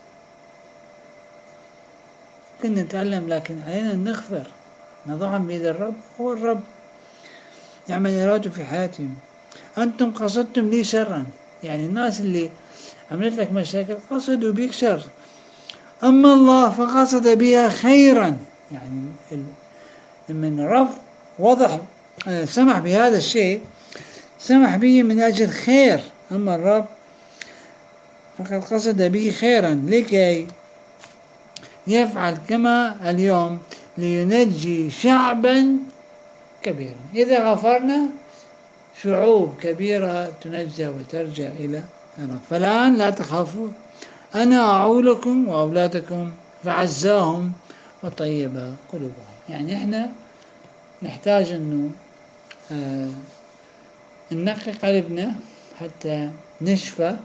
كنا نتعلم، لكن علينا أن نغفر، نضعهم بيد الرب. هو الرب يعمل إراده في حياتهم. أنتم قصدتم لي شرا، يعني الناس اللي عملت لك مشاكل قصدوا بيك شر، أما الله فقصد بها خيرا. يعني من الرب وضح سمح بهذا الشيء، سمح به من أجل خير، أما الرب فقد قصد به خيرا لكي يفعل كما اليوم لينجي شعبا كبيرا. إذا غفرنا شعوب كبيرة تنجى وترجع إلى الرب. فالآن لا تخافوا، أنا أعولكم وأولادكم فعزاهم وطيب قلوبهم. يعني إحنا نحتاج أنه آه ننقي قلبنا حتى نشفى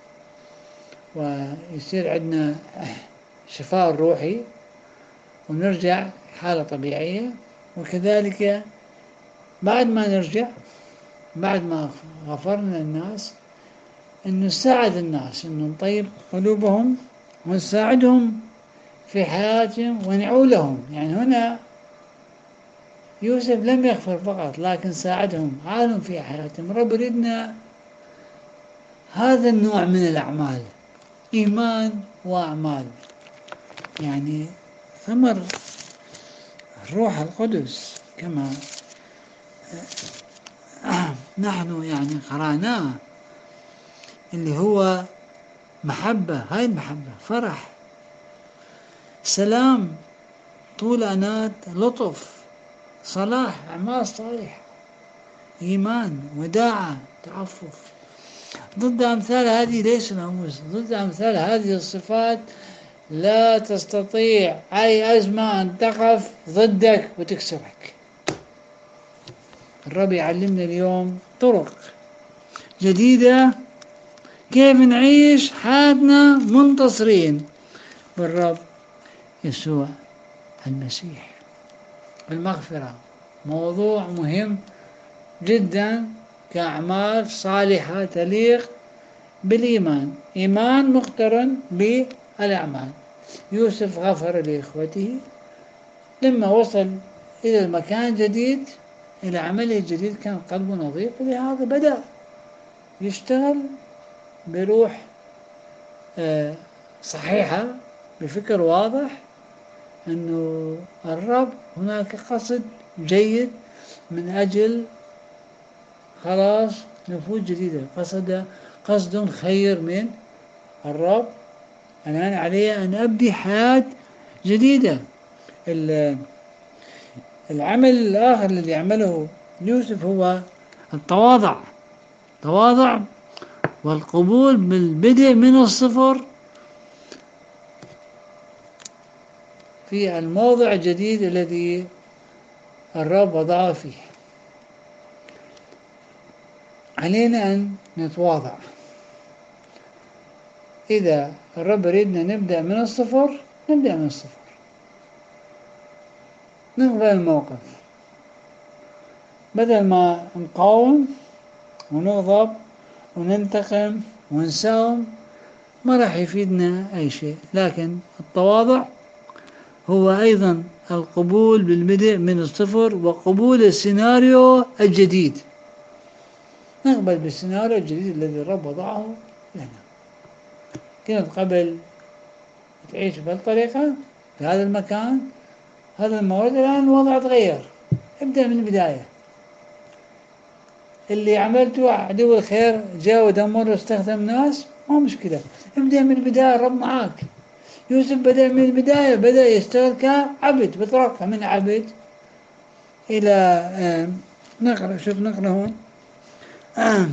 ويصير عندنا شفاء روحي ونرجع حالة طبيعية. وكذلك بعد ما نرجع، بعد ما غفرنا الناس، أن نساعد الناس، أن نطيب قلوبهم ونساعدهم في حياتهم ونعولهم. يعني هنا يوسف لم يغفر فقط، لكن ساعدهم، عالم في حياتهم. رب يريدنا هذا النوع من الأعمال، إيمان وأعمال، يعني ثمر الروح القدس كما نحن يعني قرأناه، اللي هو محبة، هاي المحبة، فرح، سلام، طول أنات، لطف، صلاح، أعمال صالحة، إيمان، وداعة، تعفف. ضد أمثال هذه ليس ناموس، ضد أمثال هذه الصفات لا تستطيع أي أزمة أن تقف ضدك وتكسرك. الرب يعلمنا اليوم طرق جديدة كيف نعيش حياتنا منتصرين بالرب يسوع المسيح. المغفرة موضوع مهم جدا كأعمال صالحة تليق بالإيمان، إيمان مقترن بالأعمال. يوسف غفر لإخوته لما وصل إلى المكان جديد، إلى عمله الجديد، كان قلبه نظيف، ولهذا بدأ يشتغل بروح صحيحة، بفكر واضح أنه الرب هناك قصد جيد من أجل خلاص نفوس جديدة، قصد قصد خير من الرب. الآن علي أن أبدي حياة جديدة. العمل الآخر الذي يعمله يوسف هو التواضع، تواضع والقبول بالبدء من الصفر في الموضع الجديد الذي الرب وضعه فيه. علينا أن نتواضع. إذا الرب يريدنا نبدأ من الصفر، نبدأ من الصفر، نقبل الموقف بدل ما نقاوم ونغضب وننتقم ونساوم، ما راح يفيدنا أي شيء. لكن التواضع هو أيضا القبول بالبدء من الصفر وقبول السيناريو الجديد. نقبل بالسيناريو الجديد الذي الرب وضعه لنا. كنت قبل تعيش بهالطريقة في هذا المكان، هذا المورد، الآن الوضع تغير. ابدأ من البداية. اللي عملته عدو الخير جاء ودمر واستخدم ناس، ما مشكلة، ابدأ من البداية، الرب معاك. يوسف بدأ من البداية، بدأ يشتغل كعبد، بترقى من عبد إلى آه نقرأ، شوف نقرأ هون آه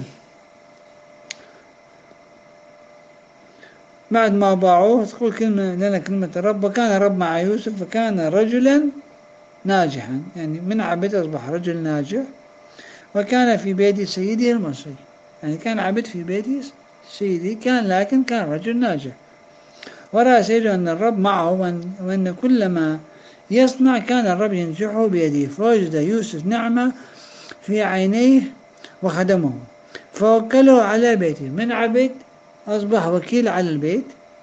بعد ما باعوه تقول كلمة لنا كلمة الرب: وكان الرب مع يوسف وكان رجلا ناجحا. يعني من عبد أصبح رجل ناجح. وكان في بيت سيده المصري، يعني كان عبد في بيت سيدي، كان لكن كان رجل ناجح. ورأى سيده أن الرب معه، وأن كل ما يصنع كان الرب ينجحه بيده. فوجد يوسف نعمة في عينيه وخدمه، فوكله على بيته. من عبد أصبح وكيل على البيت،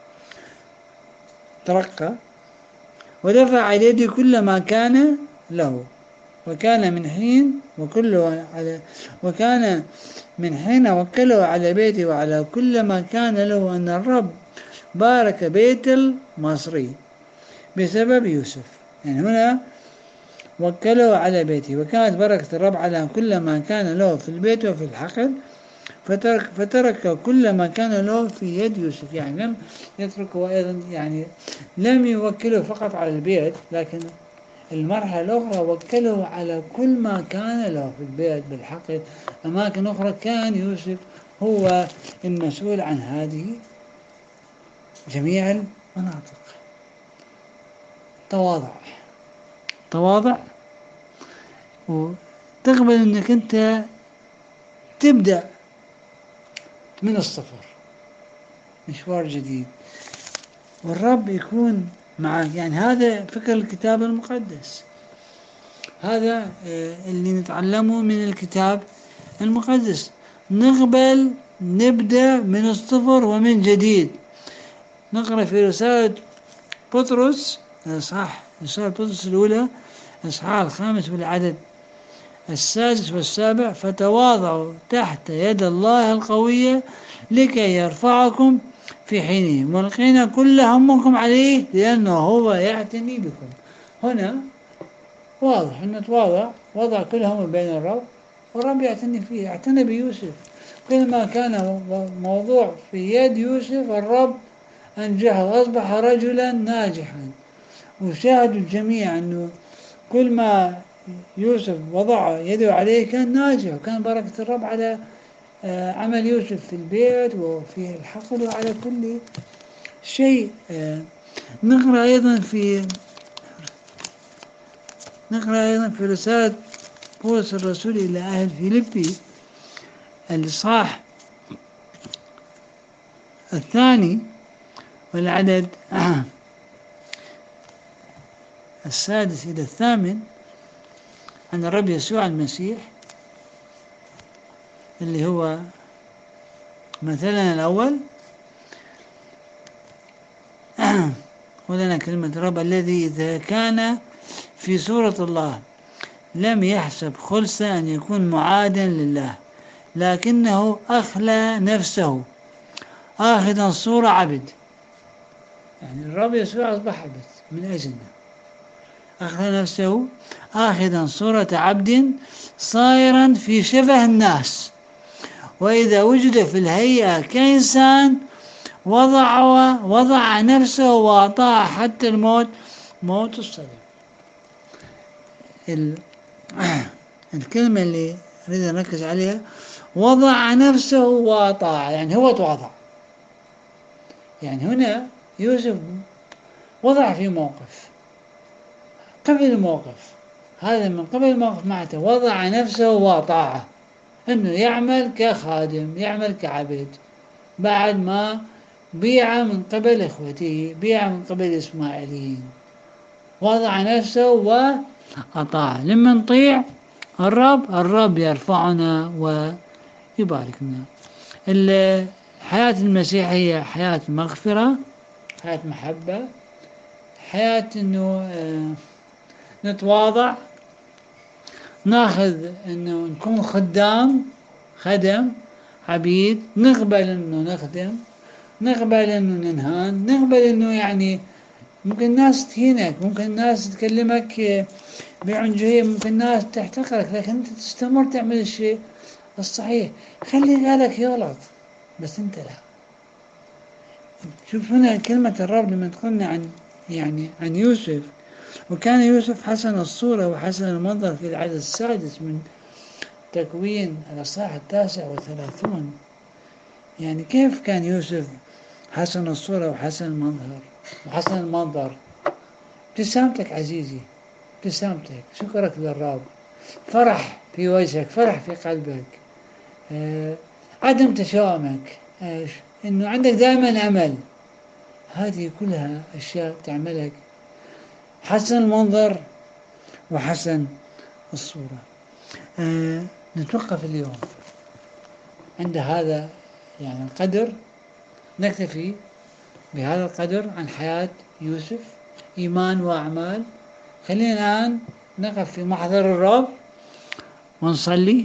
ترقى، ودفع على يده كل ما كان له. وكان من حين وكله على وكان من حين وكله على بيته وعلى كل ما كان له أن الرب بارك بيت المصري بسبب يوسف. يعني هنا وكله على بيته، وكانت بركة الرب على كل ما كان له في البيت وفي الحقل، فترك, فترك كل ما كان له في يد يوسف. يعني لم يتركه أيضا، يعني لم يوكله فقط على البيت، لكن المرحلة الأخرى وكله على كل ما كان له في البيت بالحقل. أماكن أخرى كان يوسف هو المسؤول عن هذه جميع المناطق. تواضع، تواضع، وتقبل أنك أنت تبدأ من الصفر، مشوار جديد، والرب يكون معك. يعني هذا فكر الكتاب المقدس، هذا اللي نتعلمه من الكتاب المقدس. نقبل نبدأ من الصفر ومن جديد. نقرأ في رسالة بطرس، صح، رسالة بطرس الأولى الإصحاح الخامس بالعدد السادس والسابع: فتواضعوا تحت يد الله القوية لكي يرفعكم في حينه، ملقين كل همكم عليه لأنه هو يعتني بكم. هنا واضح أن نتواضع، وضع كل هم بين الرب، والرب يعتني فيه. اعتنى بيوسف، كل ما كان موضوع في يد يوسف الرب أنجحه وأصبح رجلا ناجحا. وشاهدوا الجميع أنه كل ما يوسف وضع يده عليه كان ناجح، وكان بركة الرب على عمل يوسف في البيت وفي الحقل وعلى كل شيء. نقرأ أيضا في نقرأ أيضا في رسالة بولس الرسول إلى أهل فيليبي الإصحاح الثاني والعدد السادس إلى الثامن عن الرب يسوع المسيح، اللي هو مثلنا الأول. ولنا كلمة الرب: الذي إذا كان في صورة الله لم يحسب خلصة أن يكون معادا لله، لكنه أخلى نفسه آخذا صورة عبد، يعني الرب يسوع أصبح عبد من أجلنا، أخذ نفسه آخذا صورة عبد صائرا في شبه الناس، وإذا وجد في الهيئة كإنسان وضع وضع نفسه وأطاع حتى الموت، موت الصليب. الكلمة اللي أريد أن أركز عليها وضع نفسه وأطاع، يعني هو تواضع. يعني هنا يوسف وضع في موقف قبل الموقف هذا، من قبل الموقف معناته وضع نفسه وأطاعه، أنه يعمل كخادم، يعمل كعبد، بعد ما بيع من قبل إخوته، بيع من قبل الإسماعيليين، وضع نفسه وأطاع. لما نطيع الرب، الرب يرفعنا ويباركنا. الحياة المسيحية حياة مغفرة، حياة محبة، حياة أنه نتواضع، ناخذ أنه نكون خدام، خدم، عبيد، نقبل أنه نخدم، نقبل أنه ننهان، نقبل أنه يعني ممكن الناس تهينك، ممكن الناس تكلمك بعنجهية، ممكن الناس تحتقرك، لكن أنت تستمر تعمل الشيء الصحيح. خلي بالك يغلط بس أنت لا. شوف هنا كلمة الرب لما تقولنا عن يعني عن يوسف، وكان يوسف حسن الصورة وحسن المنظر في العدد السادس من تكوين الأصحاح التاسع وثلاثون. يعني كيف كان يوسف حسن الصورة وحسن المنظر وحسن المنظر؟ ابتسامتك عزيزي، ابتسامتك، شكرك للرب، فرح في وجهك، فرح في قلبك، آه، عدم تشاؤمك، آه، انه عندك دائما امل. هذه كلها اشياء تعملك حسن المنظر وحسن الصورة. آه، نتوقف اليوم عند هذا يعني القدر، نكتفي بهذا القدر عن حياة يوسف، إيمان وأعمال. خلينا الآن نقف في محضر الرب ونصلي.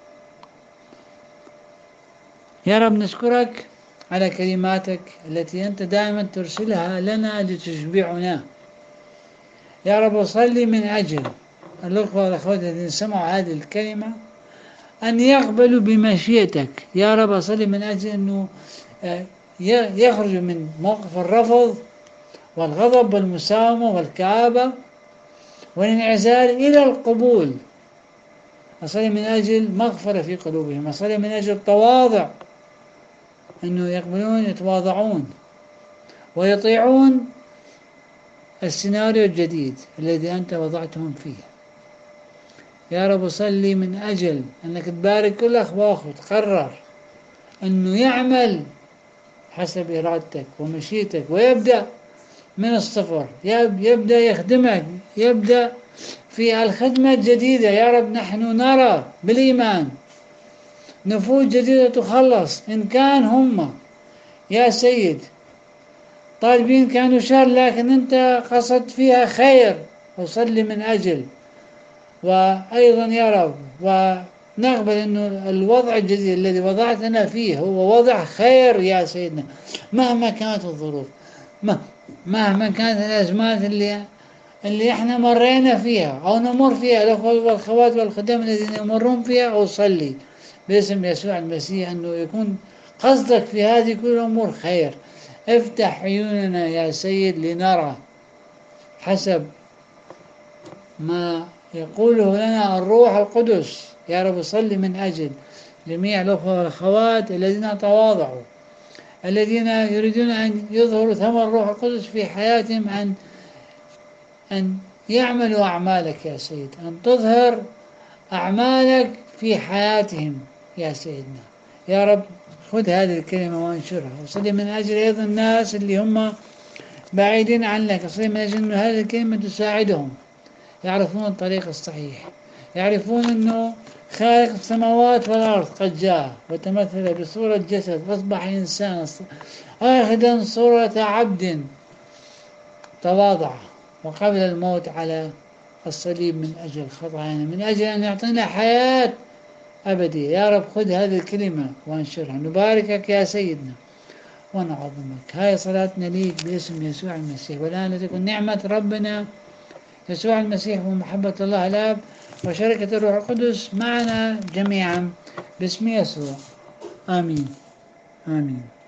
يا رب نشكرك على كلماتك التي أنت دائما ترسلها لنا لتشبعنا. يا رب أصلي من أجل الأخوة والأخوات الذين سمعوا هذه الكلمة أن يقبلوا بمشيئتك. يا رب أصلي من أجل أنه يخرجوا من موقف الرفض والغضب والمساومة والكآبة والانعزال إلى القبول. أصلي من أجل مغفرة في قلوبهم، أصلي من أجل التواضع، أنه يقبلون يتواضعون ويطيعون السيناريو الجديد الذي أنت وضعتهم فيه. يا رب أصلي من أجل أنك تبارك كل أخ وأخ وتقرر أنه يعمل حسب إرادتك ومشيئتك، ويبدأ من الصفر، يبدأ يخدمك، يبدأ في الخدمة الجديدة. يا رب نحن نرى بالإيمان نفوس جديدة تخلص، إن كان هم يا سيد طالبين كانوا شر، لكن أنت قصد فيها خير. وصلي من أجل، وأيضا يا رب ونقبل أنه الوضع الجديد الذي وضعتنا فيه هو وضع خير يا سيدنا، مهما كانت الظروف، مهما كانت الأزمات اللي اللي احنا مرينا فيها أو نمر فيها، الأخوة والأخوات والخدام الذين يمرون فيها. أصلي باسم يسوع المسيح أنه يكون قصدك في هذه كل الأمور خير. افتح عيوننا يا سيد لنرى حسب ما يقوله لنا الروح القدس. يا رب صلي من أجل جميع الأخوة والأخوات الذين تواضعوا، الذين يريدون أن يظهروا ثمر الروح القدس في حياتهم، أن أن يعملوا أعمالك يا سيد، أن تظهر أعمالك في حياتهم يا سيدنا. يا رب خذ هذه الكلمة وانشرها. وصلي من أجل أيضا الناس اللي هم بعيدين عنك، صلي من أجل أن هذه الكلمة تساعدهم يعرفون الطريق الصحيح، يعرفون أنه خالق السماوات والأرض قد جاء وتمثل بصورة جسد فأصبح إنسان آخذا صورة عبد، تواضع وقبل الموت على الصليب من أجل خطايانا، من أجل أن يعطينا حياة أبدية. يا رب خذ هذه الكلمة وانشرها. نباركك يا سيدنا ونعظمك. هاي صلاتنا ليك باسم يسوع المسيح. والآن تكون نعمة ربنا يسوع المسيح ومحبة الله الآب وشركة الروح القدس معنا جميعا باسم يسوع. آمين آمين.